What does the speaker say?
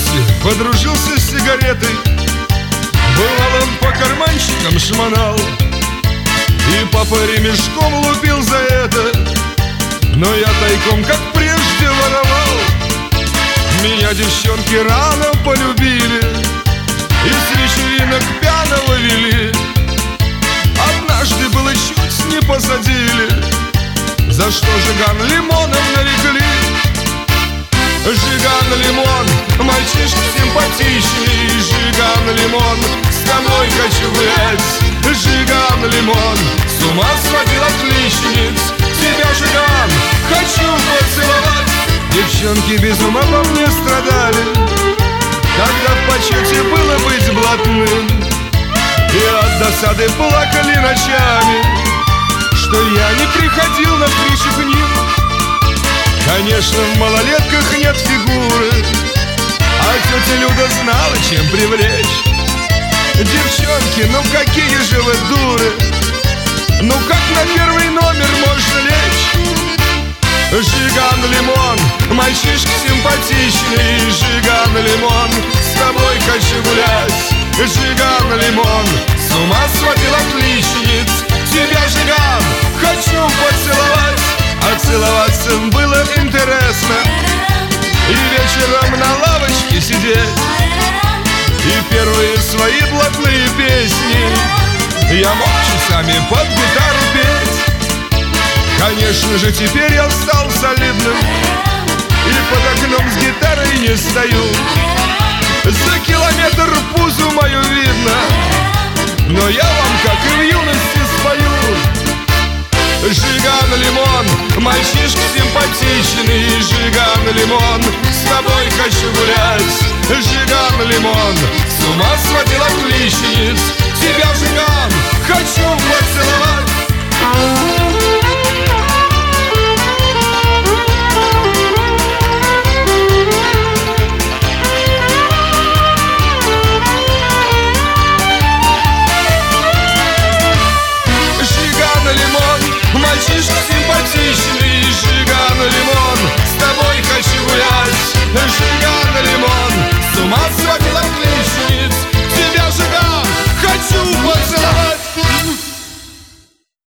детстве подружился с сигаретой. Бывал он по карманчикам шмонал, и папа ремешком лупил за это. Но я тайком, как прежде, воровал. Меня девчонки рано полюбили и с вечеринок пьяного вели. Однажды было чуть не посадили, за что Жиган лимоном нарекли. Жиган лимон, мальчишка симпатичный. Жиган лимон, с тобой хочу гулять. Жиган лимон, с ума сводил отличниц. Тебя, Жиган, хочу поцеловать. Девчонки без ума по мне страдали, когда в почете было быть блатным. И от досады плакали ночами, что я не приходил на встречу к ним. Конечно, в малолетках нет фигуры, а тетя Люда знала, чем привлечь. Девчонки, ну какие же вы дуры! Ну как на первый номер можно лечь? Жиган лимон, мальчишка симпатичный. Жиган лимон, с тобой хочу гулять. Жиган лимон, с ума сводил отличниц. Тебя, Жиган, хочу поцеловать. А целоваться было интересно, и вечером на лавочке сидеть, и первые свои блатные песни я мог часами под гитару петь. Конечно же, теперь я стал солидным, и под окном с гитарой не стою. За километр пузу мою видно, но я вам, как и в юности, спою. Жиган лимон, мальчишка симпатичный. Жиган